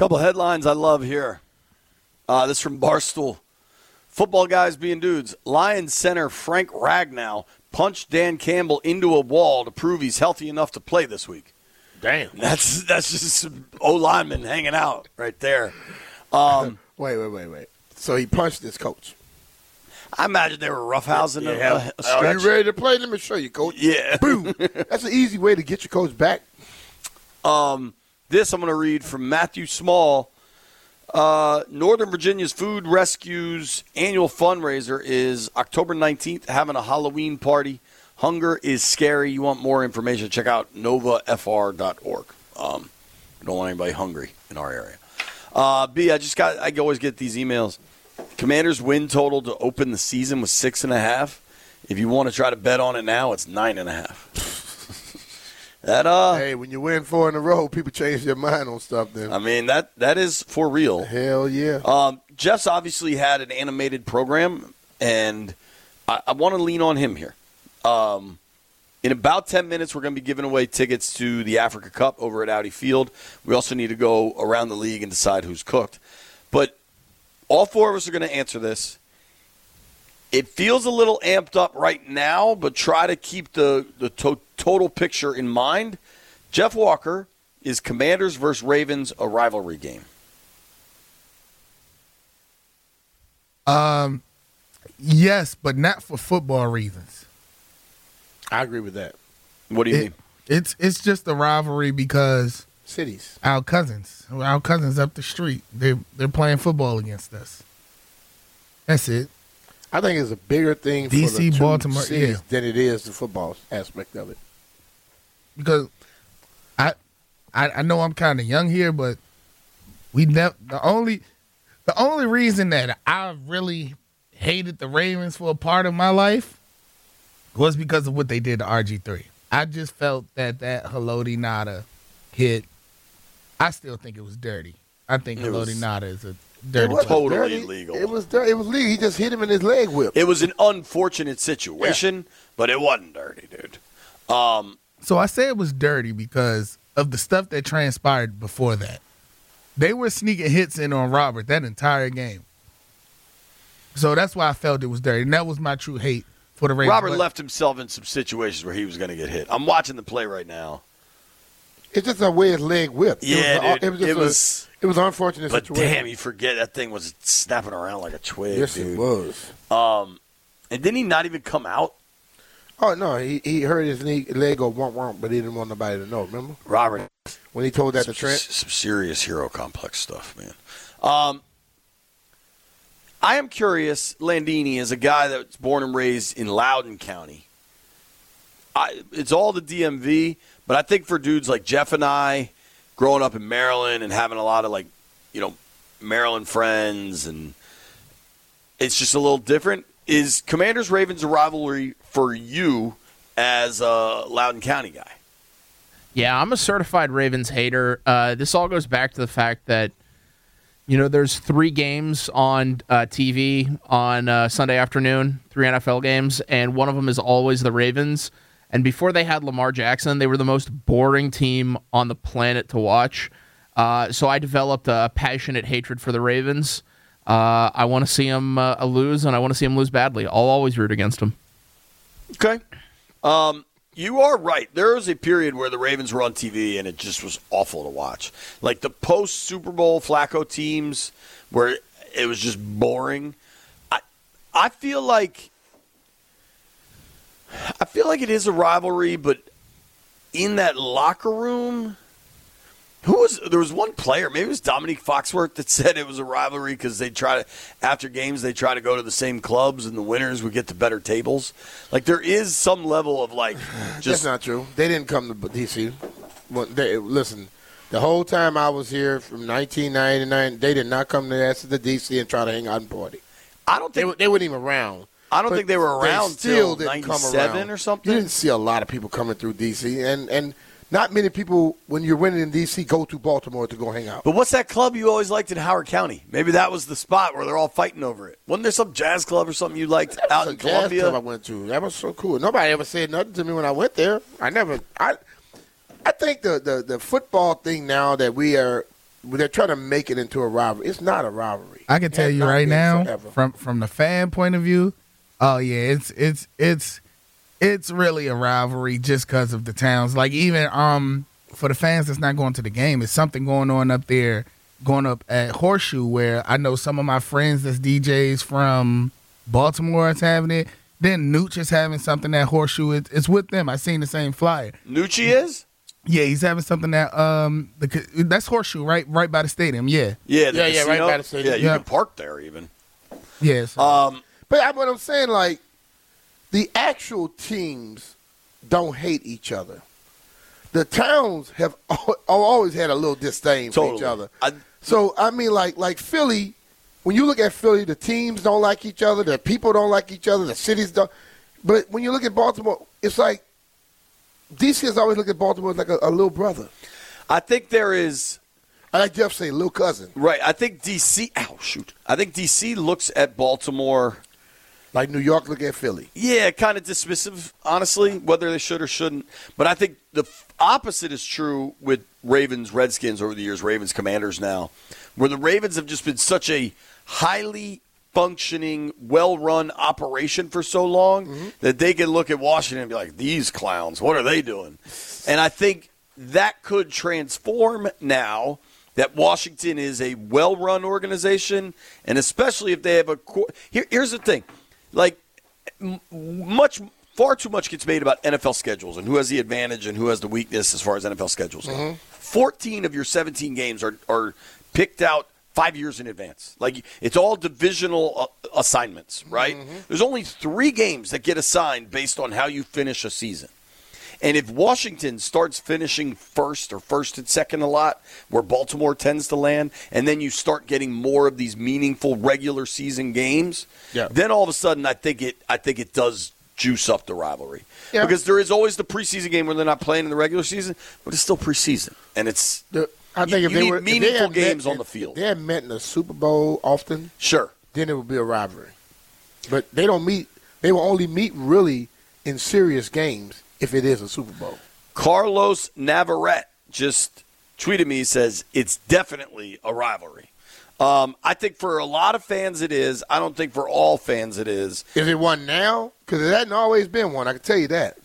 Couple headlines I love here. This from Barstool. Football guys being dudes. Lions center Frank Ragnow punched Dan Campbell into a wall to prove he's healthy enough to play this week. Damn. That's just some O-lineman hanging out right there. Wait. So he punched his coach. I imagine they were roughhousing a stretch. Are you ready to play? Let me show you, coach. Yeah. Boom. That's an easy way to get your coach back. This I'm going to read from Matthew Small. Northern Virginia's Food Rescue's annual fundraiser is October 19th, having a Halloween party. Hunger is scary. You want more information, check out novafr.org. I don't want anybody hungry in our area. I always get these emails. Commanders win total to open the season was 6.5. If you want to try to bet on it now, it's 9.5. Hey, when you win 4 in a row, people change their mind on stuff then. I mean, that is for real. Hell yeah. Jeff's obviously had an animated program, and I want to lean on him here. In about 10 minutes, we're going to be giving away tickets to the Africa Cup over at Audi Field. We also need to go around the league and decide who's cooked. But all 4 of us are going to answer this. It feels a little amped up right now, but try to keep the total picture in mind. Jeff Walker, is Commanders versus Ravens a rivalry game? Yes, but not for football reasons. I agree with that. What do you mean? It's just a rivalry because Cities. our cousins up the street, they're playing football against us. That's it. I think it's a bigger thing for DC, the two Baltimore, cities yeah. than it is the football aspect of it. Because I know I'm kind of young here, but the only reason that I really hated the Ravens for a part of my life was because of what they did to RG3. I just felt that Haloti Ngata hit. I still think it was dirty. I think Haloti Ngata is a dirty play. Totally illegal. It was dirty. It was legal. He just hit him in his leg whip. It was an unfortunate situation, but it wasn't dirty, dude. So I say it was dirty because of the stuff that transpired before that. They were sneaking hits in on Robert that entire game. So that's why I felt it was dirty. And that was my true hate for the Ravens. Robert left himself in some situations where he was going to get hit. I'm watching the play right now. It's just the way his leg whipped. Yeah, it was an unfortunate but situation. But damn, you forget that thing was snapping around like a twig, yes, dude. it was. And didn't he not even come out? Oh, no, he hurt his leg go womp womp, but he didn't want nobody to know, remember? Robert. When he told that to Trent? Some serious hero complex stuff, man. I am curious, Landini, as a guy that's born and raised in Loudoun County, it's all the DMV, but I think for dudes like Jeff and I, growing up in Maryland and having a lot of, Maryland friends, and it's just a little different. Is Commanders-Ravens a rivalry for you as a Loudoun County guy? Yeah, I'm a certified Ravens hater. This all goes back to the fact that, there's 3 games on TV on Sunday afternoon, 3 NFL games, and one of them is always the Ravens. And before they had Lamar Jackson, they were the most boring team on the planet to watch. So I developed a passionate hatred for the Ravens. I want to see them lose, and I want to see them lose badly. I'll always root against them. Okay. You are right. There was a period where the Ravens were on TV, and it just was awful to watch. Like the post-Super Bowl Flacco teams where it was just boring. I feel like it is a rivalry, but in that locker room, there was one player, maybe it was Dominique Foxworth, that said it was a rivalry because after games they try to go to the same clubs and the winners would get to better tables. Like there is some level of just. That's not true. They didn't come to D.C. Listen, the whole time I was here from 1999, they did not come to D.C. and try to hang out and party. I don't think they weren't even around. I don't think they were around still till didn't come 97 around. or something. You didn't see a lot of people coming through D.C. and not many people, when you're winning in D.C., go to Baltimore to go hang out. But what's that club you always liked in Howard County? Maybe that was the spot where they're all fighting over it. Wasn't there some jazz club or something you liked out in Columbia? Jazz club I went to. That was so cool. Nobody ever said nothing to me when I went there. I think the football thing now that we are they're trying to make it into a rivalry. It's not a rivalry. I can tell Has you not right been now, forever. from the fan point of view, oh yeah, it's really a rivalry just because of the towns. Like even for the fans that's not going to the game, it's something going on up there, going up at Horseshoe, where I know some of my friends that's DJs from Baltimore is having it. Then Nooch is having something at Horseshoe. It's with them. I seen the same flyer. Nucci is? Yeah, he's having something at that's Horseshoe, right by the stadium. Yeah, Yeah, the Yeah, casino. right by the stadium. Yeah, you Yeah. can park there even. yes. But what I'm saying, like, the actual teams don't hate each other. The towns have always had a little disdain for each other. So I mean, like Philly. When you look at Philly, the teams don't like each other. The people don't like each other. The cities don't. But when you look at Baltimore, it's like DC has always looked at Baltimore as like a little brother. I think there is. I like Jeff say, little cousin. Right. I think DC. Ow, shoot. I think DC looks at Baltimore. Like New York look at Philly. Yeah, kind of dismissive, honestly, whether they should or shouldn't. But I think the opposite is true with Ravens, Redskins over the years, Ravens, Commanders now, where the Ravens have just been such a highly functioning, well-run operation for so long that they can look at Washington and be like, these clowns, what are they doing? And I think that could transform now that Washington is a well-run organization, and especially if they have a here's the thing. Like, far too much gets made about NFL schedules and who has the advantage and who has the weakness as far as NFL schedules go. 14 of your 17 games are picked out 5 years in advance. Like, it's all divisional assignments, right? There's only 3 games that get assigned based on how you finish a season. And if Washington starts finishing first or first and second a lot, where Baltimore tends to land, and then you start getting more of these meaningful regular season games, then all of a sudden I think it does juice up the rivalry. Yeah. Because there is always the preseason game where they're not playing in the regular season, but it's still preseason. And it's I think you if they need were meaningful if they had games met, on the field. If they had met in the Super Bowl often, Sure. then it would be a rivalry. But they don't meet. They will only meet really in serious games if it is a Super Bowl. Carlos Navarrete just tweeted me, says, it's definitely a rivalry. I think for a lot of fans it is. I don't think for all fans it is. Is it one now? Because it hasn't always been one. I can tell you that.